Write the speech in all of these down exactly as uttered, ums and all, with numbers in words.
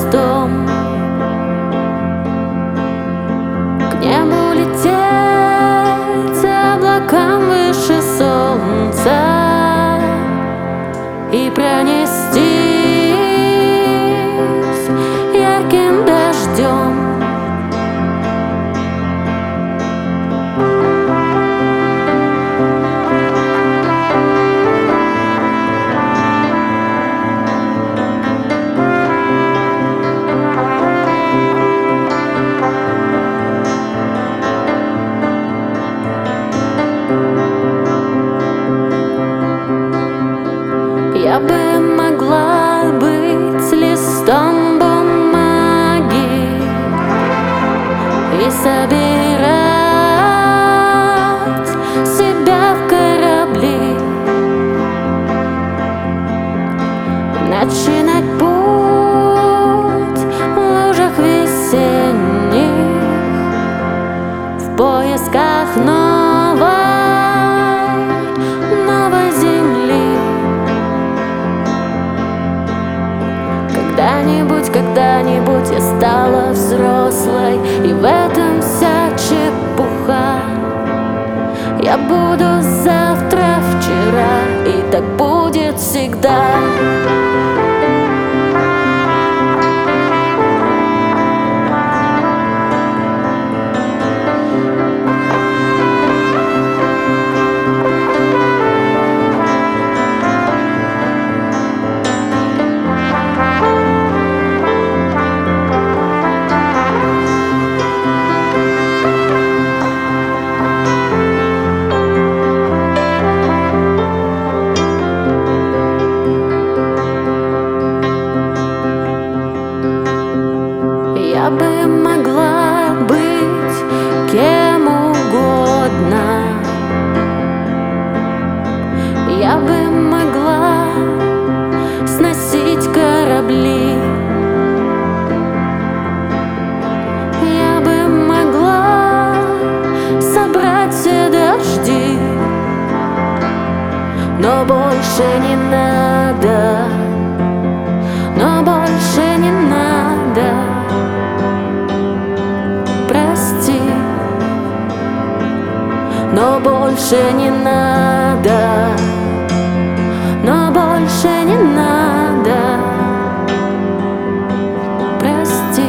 хвостом. К небу лететь, облакам выше солнца, и пронестись ярким дождем. Я бы могла быть листом бумаги и собирать себя в корабли, начинать путь в лужах весенних в поисках новой, новой земли. Когда-нибудь, когда-нибудь я стала взрослой, и в этом вся чепуха. Я буду завтра вчера, и так будет всегда. Я бы могла быть кем угодно. Я бы могла сносить корабли. Я бы могла собрать все дожди, но больше не надо, но больше не надо. Прости, но больше не надо, но больше не надо. Прости.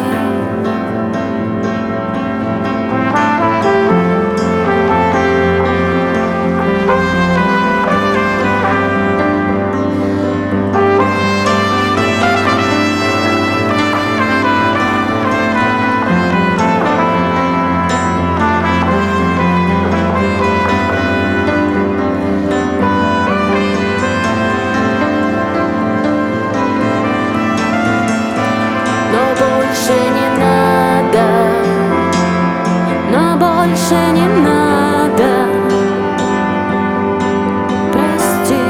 Больше не надо, но больше не надо. Прости,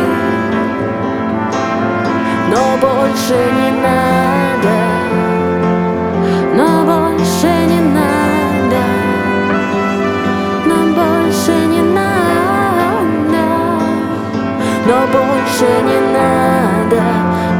но больше не надо, но больше не надо, но больше не надо, но больше не надо.